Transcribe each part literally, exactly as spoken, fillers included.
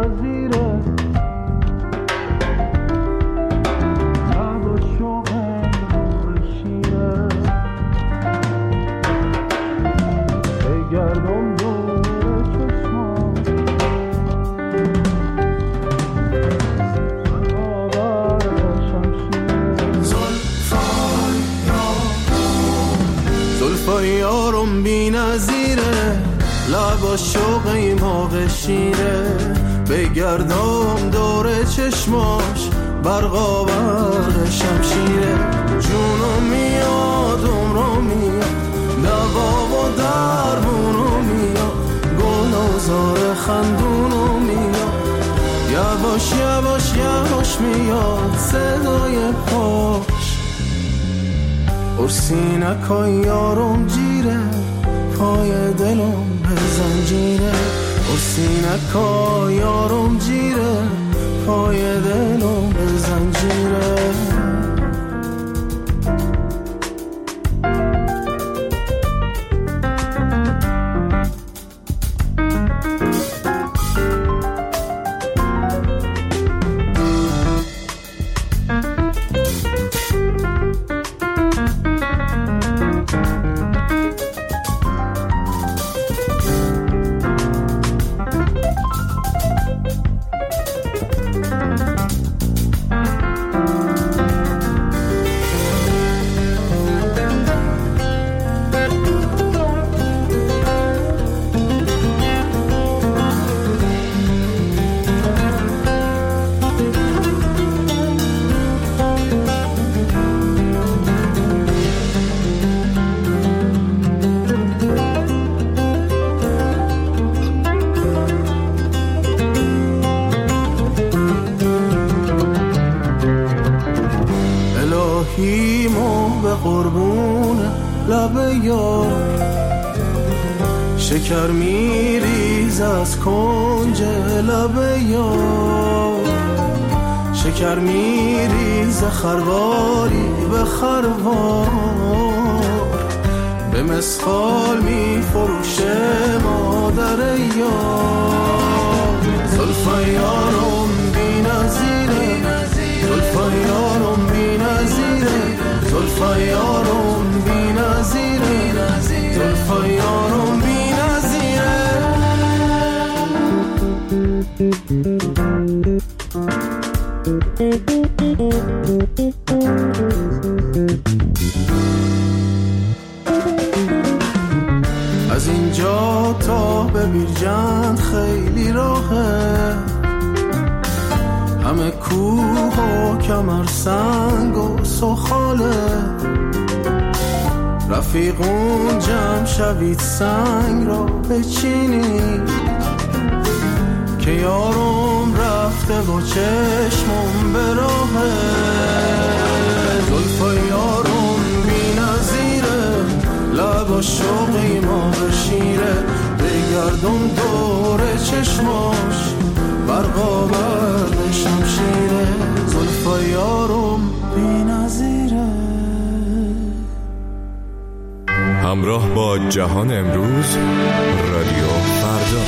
نظیره لب و شوقم بشیره بگردم دور چشمام برقابر شمشیره زلفای یارم بی نظیره لب و شوقی موقع شیره بگردم دور چشماش برقا برق شمشیره جونم میاد عمرم میاد دوا و درمونو میاد گل و زار خندونو میاد یواش یواش یواش میاد صدای پاش ارسینکای یارم جیره پای دلم به زنجیره ارسینکای یارم جیره پای دلم به زنجیره الهیمو به قربون لب یار شکر میریز از کنج لب یار شکر میریز خرواری به خروار به مسخال میفروشه مادر یار زلفای یارم بی نظیره زلفای یارم بی نظیره زلفای یارم بی نظیره زلفای یارم بی نظیره از اینجا تا به بیرجند خیلی راهه همه کوه و کمر سنگ و سخاله رفیقون جمع شوید سنگ را بچینید که یارم رفته و چشمم به راهه زلفای یارم بی نظیره لب و شوقی ما بشیره بگردم دور چشماش برقا برق شمشیره زلفای یارم بی نظیره. همراه با جهان امروز رادیو فردا.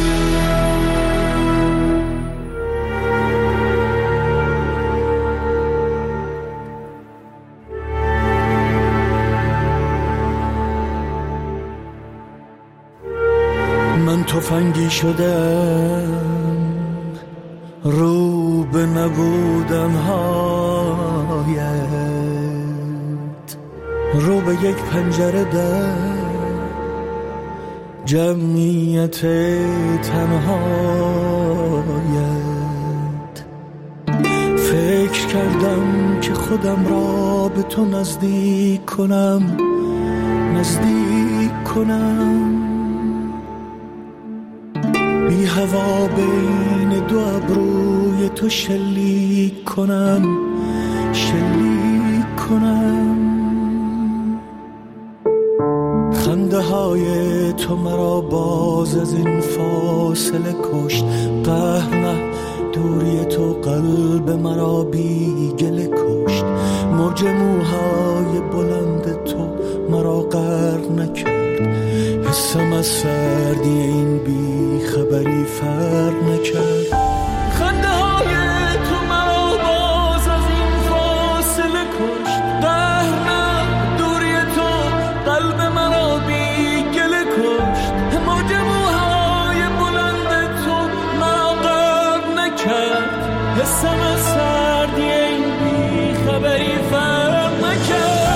من تفنگی شدم رو به نبودم هایت رو به یک پنجره در جمعیت تنهایت فکر کردم که خودم را به تو نزدیک کنم نزدیک کنم بی هوا بین دو ابروی تو شلیک کنم شلیک کنم خنده های تو مرا باز از این فاصله کشت قهر دوری تو قلب مرا بی گله کشت موج موهای بلند تو مرا غرق نکرد حسم از سردی این بی خبری فرق نکرد حسم از سردی این بی خبری فرق نکرد.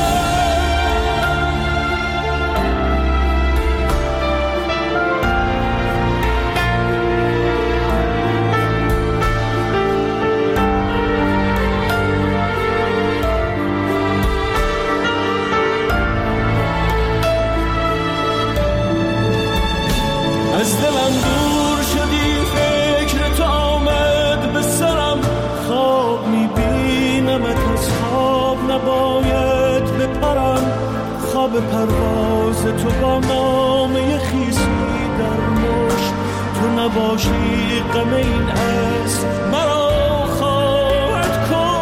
از دلم دور شدی فکر تو آمد به سرم، خواب میبینمت از خواب نباید بپرم، خواب پرواز تو با نامه خیسی در مشت، تو نباشی غم این اسب مرا خواهد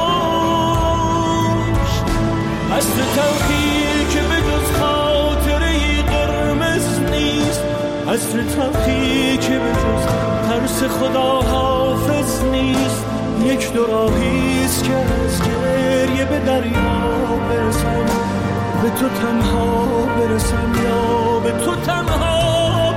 کشت. از تو تلخی که به جز خاطره قرمز نیست، از تو تلخی که به جز ترس خدا حافظ نیست، یک دو راهیست که از گریه به دریا برسم، به تو تنها برسم یا به تو تنها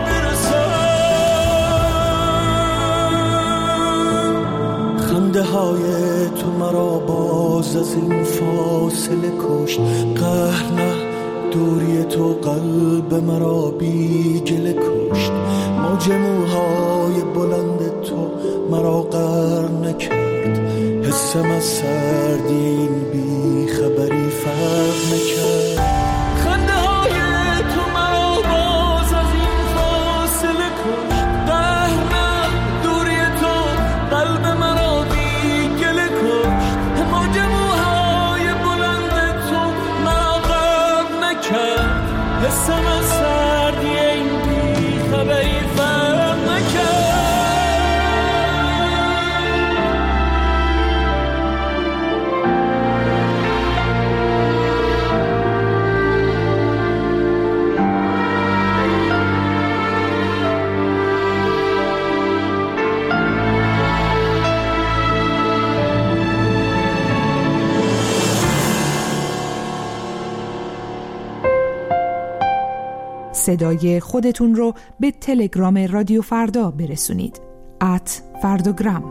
برسم. خنده های تو مرا باز از این فاصله کشت، قهر نه دوری تو قلب مرا بی گله کشت، موج موهای بلند تو مرا غرق نکرد، حسم از سردی این بی خبری فرق نکرد. خنده های تو مرا باز از این فاصله کشت، قهر نه دوری تو قلب مرا بی گله کشت، موج موهای بلند تو مرا غرق نکرد، حسم از سردی این بی خبری فرق نکرد. صدای خودتون رو به تلگرام رادیو فردا برسونید. ات فردوگرام.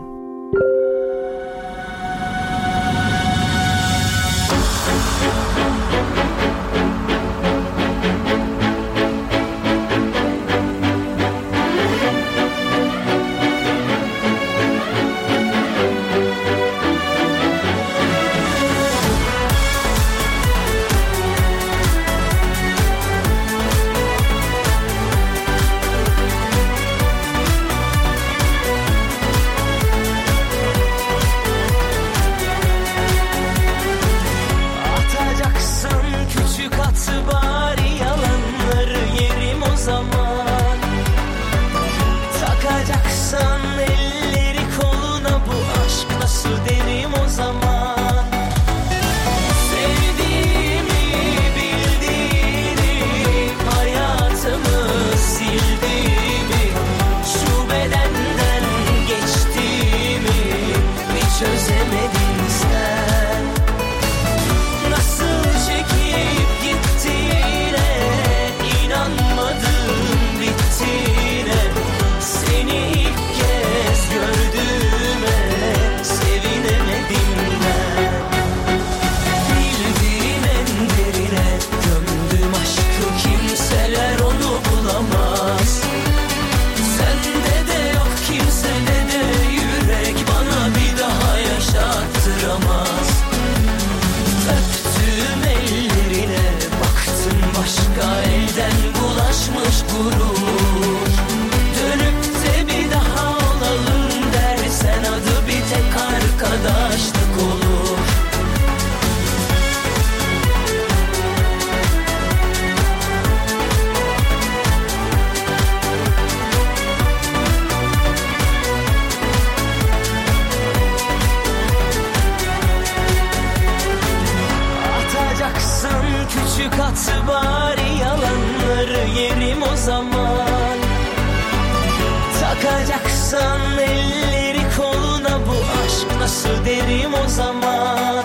Takacaksan elleri koluna bu aşk nasıl derim o zaman.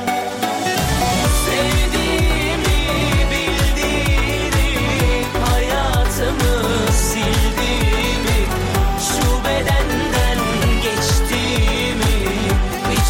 Sevdiğimi bildiğimi hayatımı sildiğimi şu bedenden geçtiğimi bir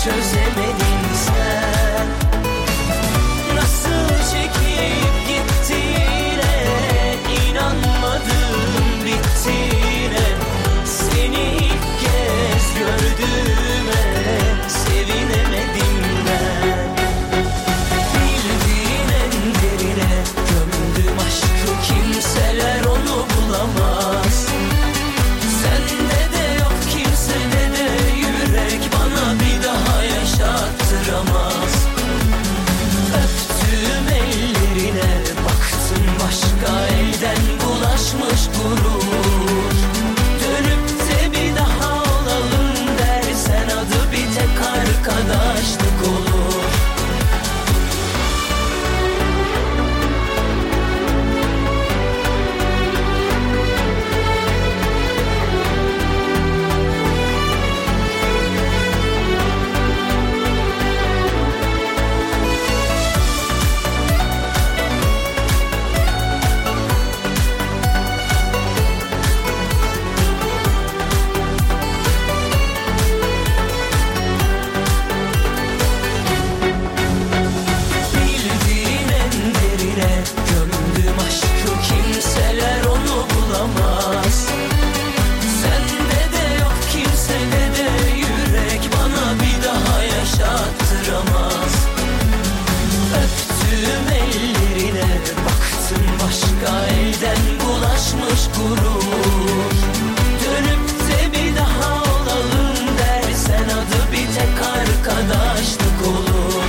öptüğüm ellerine, baktım başka elden bulaşmış gurur. Dönüp de bir daha olalım dersen adı bir tek arkadaşlık olur.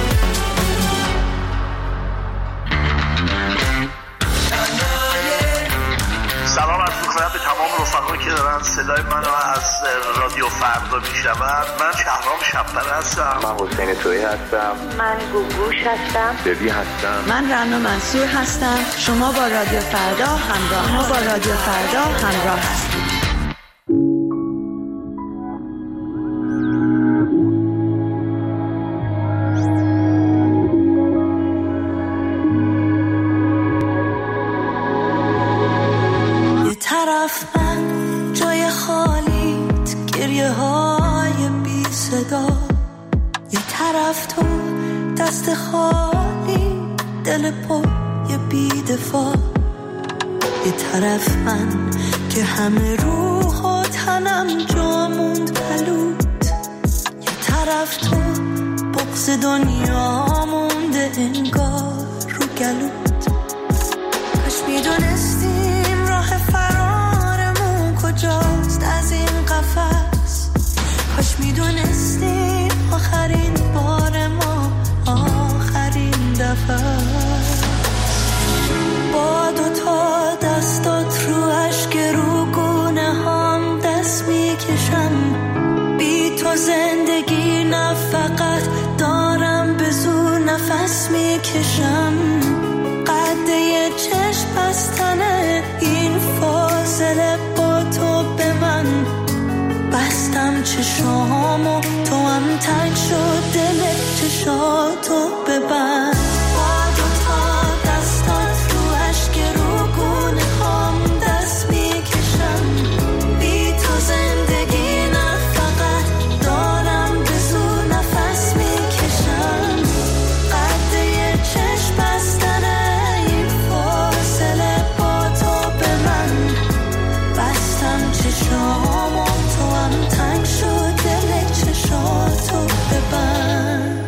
سلام عرض می‌کنم به تمام رفقایی که دارن صدای منو از رادیو فردا میشنون. من شهرام شب‌پره هستم. من حسین تویی هستم. من گوگوش هستم. ببی هستم. من رنا منصور هستم. شما با رادیو فردا همراه ما با رادیو فردا همراه هستید. جای خالیت گریه های بی صدا، یه طرف تو دست خالی دل پای بی دفاع، یه طرف من که همه روح و تنم جا موند پلوت، یه طرف تو بغض دنیا مونده انگار رو گلوت. کاش میدونستیم راه فرارمون کجاست از این قفس، کاش میدونستیم آخرین بار ما آخرین دفعه. با دوتا دستات رو اشک رو گونه هم دست میکشم، بی تو زندگی نه فقط دارم به زور نفس میکشم. قد یه چشم بستنه این فاصله با تو به من، بستم چشامو تو هم تنگ شد دل چشاتو ببند. با دوتا دستات رو اشک رو گونه هم دست میکشم، بی تو زندگی نه فقط دارم به زور نفس میکشم. قد یه چشم بستنه این فاصله با تو به من، بستم چشامو تو هم تنگ شد دل چشاتو ببند.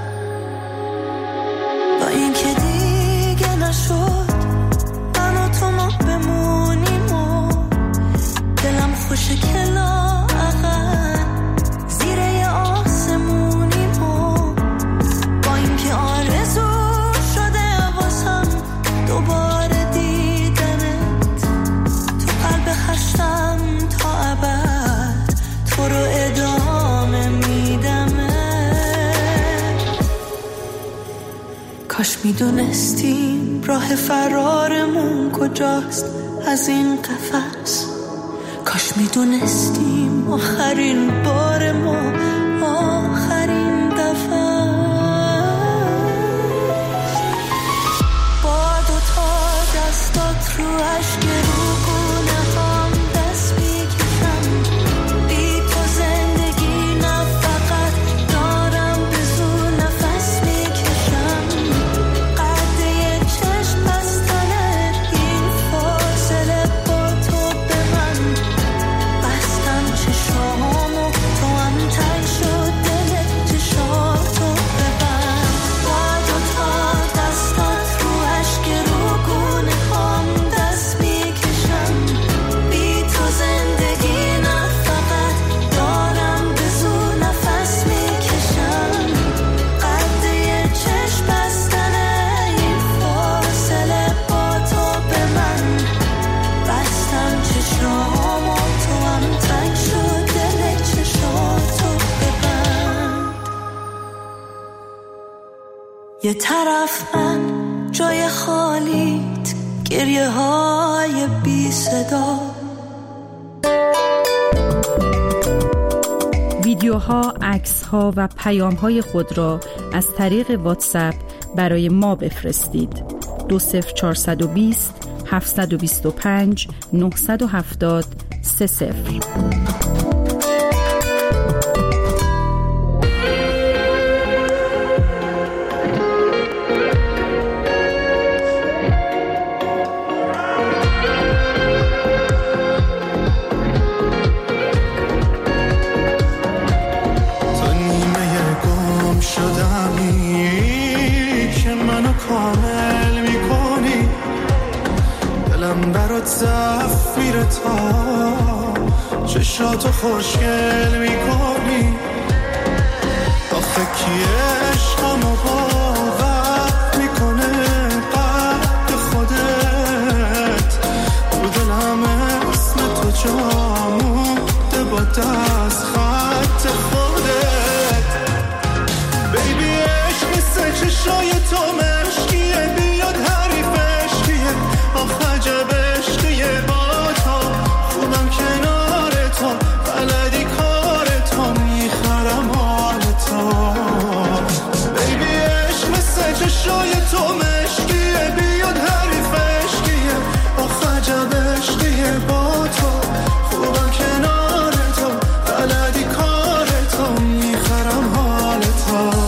با این که دیگه نشد من و تو ما بمونیم و دلم خوشه که لااقل زیر یه آسمونیم و با این که آرزو شده واسم دوباره دیدنت، تو قلب خشتم تا ابد تو رو ادامه میدمه. کاش میدونستیم راه فرارمون کجاست از این قفس، کاش میدونستیم آخرین بار ما آخرین دفعه. با دوتا دستات رو اشک رو گونه هم دست میکشم، بی تو زندگی نه فقط دارم به زور نفس میکشم. قد یه چشم بستنه این فاصله با تو به من، بستم چشامو تو هم تنگ شد دل چشاتو ببند. با دوتا دستات رو اشک رو گونه هم دست میکشم، بی تو زندگی نه فقط دارم به زور نفس میکشم. قد یه چشم بستنه این فاصله با تو به من، بستم چشامو تو هم تنگ شد دل چشاتو ببند. یه طرف من جای خالیت گریه های بی صدا. ویدیوها، عکس‌ها و پیام‌های خود را از طریق واتساپ برای ما بفرستید. دو صفر چهارصد و بیست هفتصد و بیست و پنج نهصد و هفتاد سه صفر. تو نیمه گم شدمی که منو کامل میکنی، دلم برات ضعف میره تا چشاتو خوشگل میکنی. آخه کی عشقمو باور میکنه قد خودت، رو دلم اسم تو جا مونده با دست خط خودت. بیبی عشق مثل چشای تو مشکیه، بیاد حریفش کیه، آخ عجب عشقیه با تو، خوبم کنار تو، بلدی کار تو، میخرم حال تو. بیبی عشق مثل چشای تو مشکیه، بیاد حریفش کیه، آخ عجب عشقیه با تو، خوبم کنار تو، بلدی کار تو، میخرم حال تو.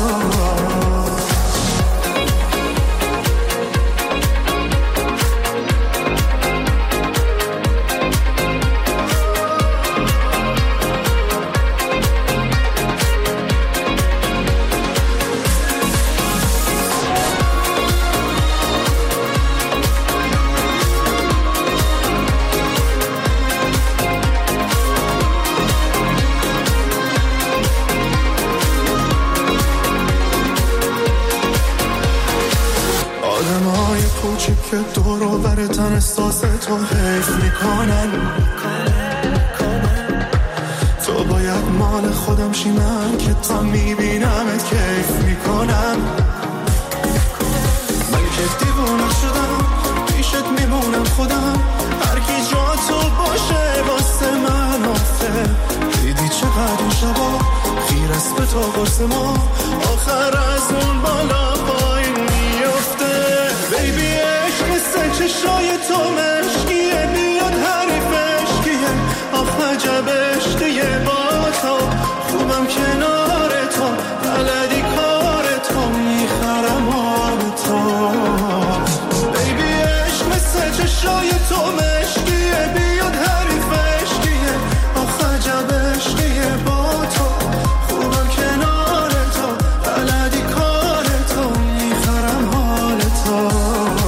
آدمای کوچیک که دور و برتن احساس تو حیف میکنن، تو باید مال خودم شی، من که تا میبینمت کیف میکنم. من که دیوونه شدم پیشت میمونم خودم، هر کی جا تو باشه واسه من آفه. دیدی چقدر این شبا خیر است به تو قرص ما، آخر از اون بالا پایین میفته. بیبی عشق مثل چشای تو مشکیه، بیاد حریفش کیه، آخ عجب عشقیه با تو، خوبم کنار تو، بلدی کار تو، میخرم حال تو. بیبی عشق مثل چشای تو مشکیه، بیاد حریفش کیه، آخ عجب عشقیه با تو، خوبم کنار تو، بلدی کار تو، میخرم حال تو.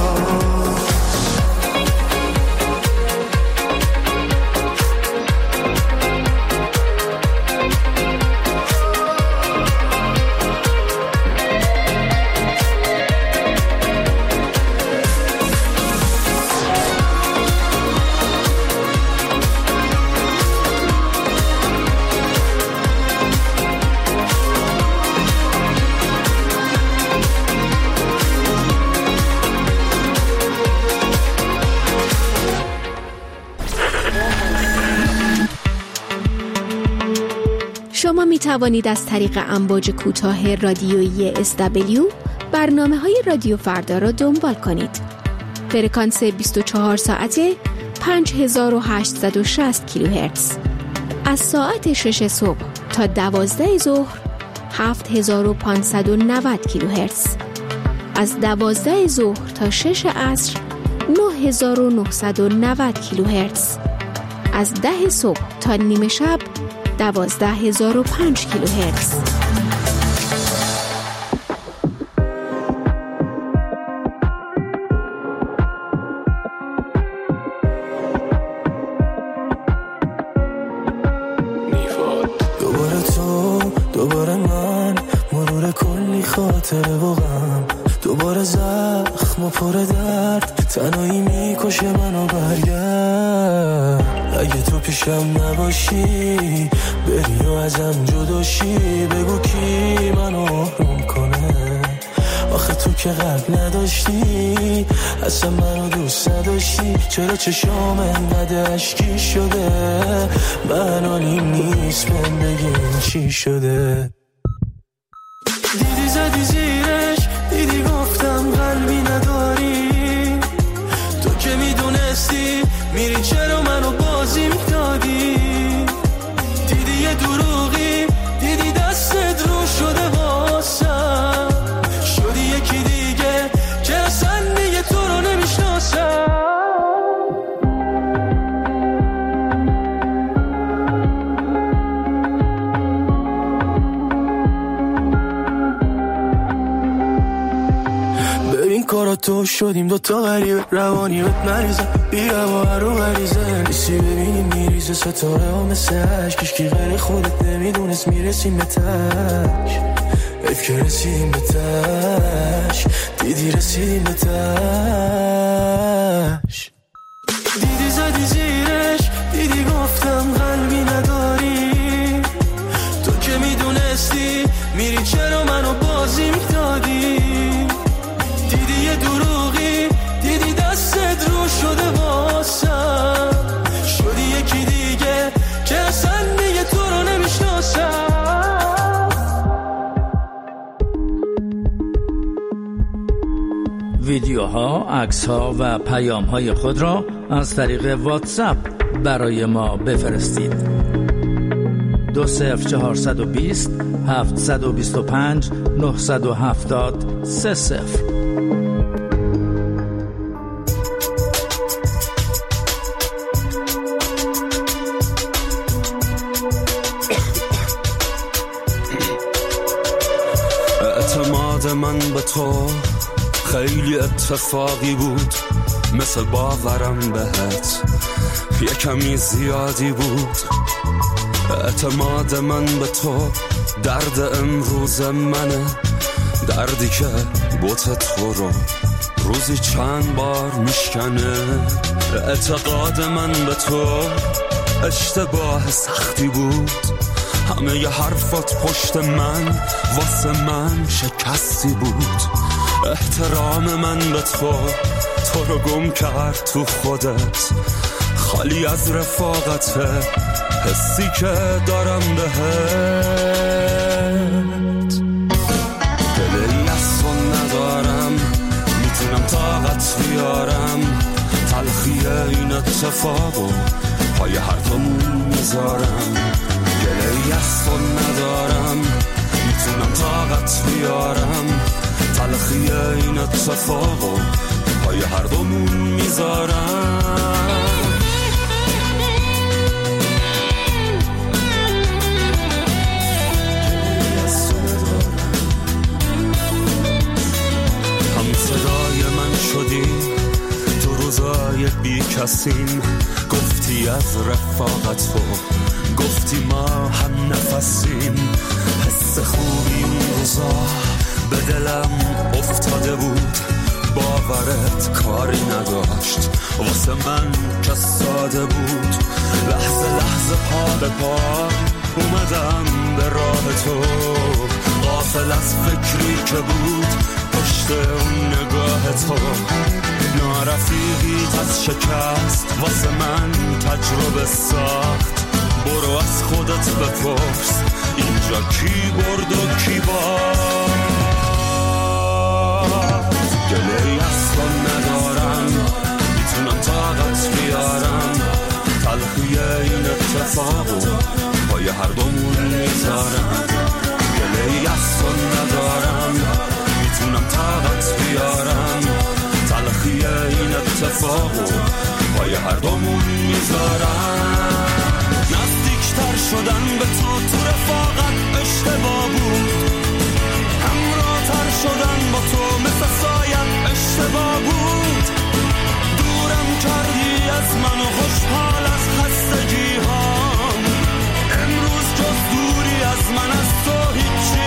شما می توانید از طریق امواج کوتاه رادیویی اس دبلیو برنامه‌های رادیو فردا را دنبال کنید. فرکانس بیست و چهار ساعته پنج هزار و هشتصد و شصت کیلوهرتز. از ساعت شش صبح تا دوازده ظهر هفت هزار و پانصد و نود کیلوهرتز. از دوازده ظهر تا شش عصر نه هزار و نهصد و نود کیلوهرتز. از ده صبح تا نیمه شب دوازده هزار و پنج کیلوهرتز. دوباره تو، دوباره من، مرور کلی خاطره و غم، دوباره زخم و پر درد، تنهایی میکشه منو. برگرد اگه تو پیشم نباشی، بری و ازم جداشی، بگو کی منو آروم کنه. آخه تو که قلب نداشتی، اصلا منو دوست نداشتی، چرا چشام انقدر اشکی شده، من آنیم نیست بهم بگین چی شده. دیدی زدی زیرش، دیدی گفتم قلبی نداری، تو که میدونستی میری چرا منو بازی میدادی. دیدی یه دروغی، دیدی دستت رو شده واسم، شدی یکی دیگه که اصلا دیگه تو رو نمیشناسم. کارا تو شدیم دوتا غریبه روانی بهت مریضم بیا با هر رو غریزه نیستی ببینیم میریزه ستاره ها مثل عشق کشکی غیر خودت نمیدونست میرسیم به تش حیف که رسیدیم به تش دیدی رسیدیم به تش دیدی زدی زیرش دیدی گفتم قلبی نداری تو که میدونستی میری چرا منو بازی میدادی دیدی یه دروغی دیدی دستت رو شده واسم شدی یکی دیگه که اصلا دیگه تو رو نمیشناسم ویدیوها، عکس‌ها و پیام‌های خود را از طریق واتساپ برای ما بفرستید. دو صفر چهارصد و بیست هفتصد و بیست و پنج نهصد و هفتاد سه صفر. اعتماد من به تو خیلی اتفاقی بود مثل باورم بهت یه کمی زیادی بود اعتماد من به تو درد امروز منه دردی که بوت تو رو روزی چند بار میشکنه اعتقاد من به تو اشتباه سختی بود همه ی حرفات پشت من واسه من شکستی بود احترام من به تو تو رو گم کرد تو خودت خالی از رفاقت حسی که دارم بهت دلی از تو ندارم میتونم طاقت بیارم تلخی این اتفاقو پای هر دومون میذارم دلی از تو ندارم میتونم طاقت بیارم تلخی این اتفاقو پای هر دومون میذارم هم صدای من شدی تو روزای بی کسیم گفتی از رفاقت تو گفتی ما هم نفسیم حس خوبی اون روزا به دلم افتاده بود باورت کاری نداشت واسه من که ساده بود لحظه لحظه پا به پا اومدم به راه تو غافل از فکری که بود پشت اون نگاه تو نارفیقیت از شکست واسه من تجربه ساخت برو از خودت بپرس اینجا کی برد و کی باخت گله‌ای از تو ندارم میتونم طاقت بیارم تلخی این اتفاقو پای هر دومون میذارم گله‌ای از تو ندارم میتونم طاقت بیارم تلخی این اتفاقو پای هر دومون میذارم نزدیکتر شدن به تو تو رفاقت اشتباه بود همراه‌تر شدن با تو مثل سایت اشتباه بود دورم کردی از من و خوشحال از خستگی هام امروز جز دوری از من از تو هیچی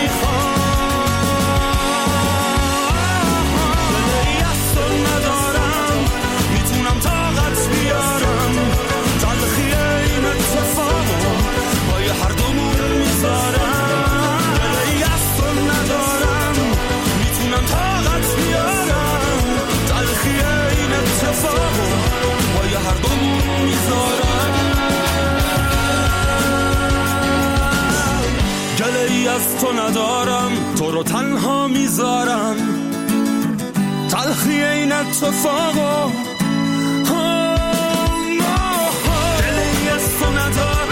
نمیخوام دلی از تو ندارم میتونم طاقت بیارم تلخی این اتفاقو پای هر دومون میذارم دلی از تو ندارم میتونم طاقت بیارم تلخی این اتفاقو پای هر دومون میذارم گله‌ای از تو ندارم تو رو تنها میذارم تلخی این اتفاقو گله‌ای از تو ندارم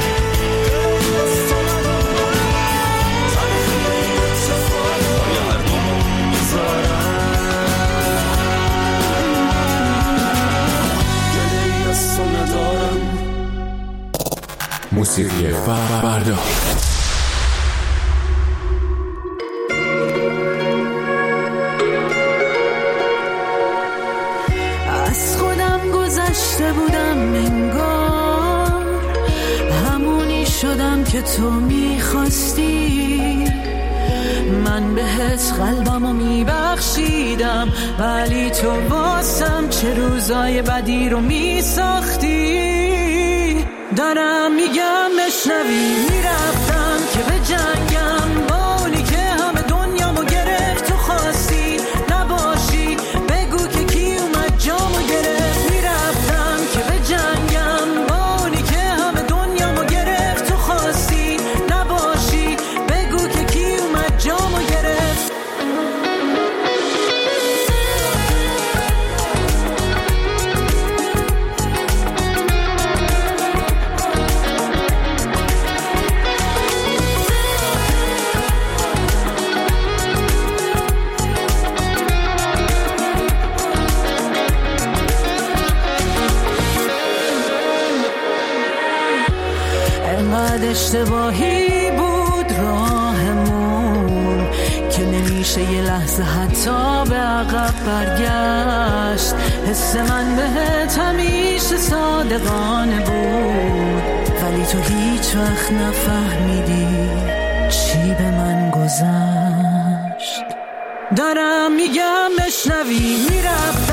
موسیقی فردا که تو میخواستی، من بهت قلبمو میبخشیدم، ولی تو واسم چه روزای بدی رو میساختی. دارم میگم بشنوی، میرفتم که به جنگم با اونی که همه دنیامو گرفت. تو خواستی نباشی، بگو که کی اومد جامو گرفت. میرفتم که به جنگم با اونی که همه دنیامو گرفت. تو خواستی نباشی، بگو که کی اومد جامو گرفت. انقدر اشتباهی بود راهمون که نمیشه یه لحظه حتی به عقب برگشت. حس من بهت همیشه صادقانه بود، ولی تو هیچ وقت نفهمیدی چی به من گذشت. دارم میگم بشنوی، میرفت